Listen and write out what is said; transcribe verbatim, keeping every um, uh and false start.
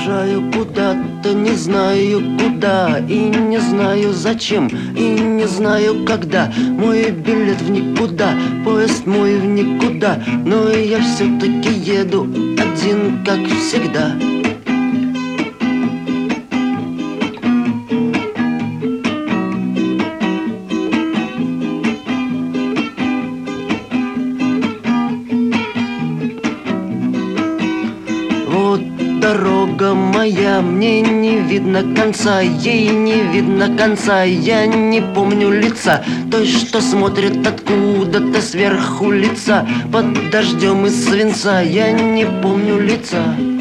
Уезжаю куда-то, не знаю куда, и не знаю зачем, и не знаю когда. Мой билет в никуда, поезд мой в никуда, но я все-таки еду один, как всегда. Вот дорога моя, мне не видно конца, ей не видно конца, я не помню лица той, что смотрит откуда-то сверху лица, под дождем из свинца, я не помню лица.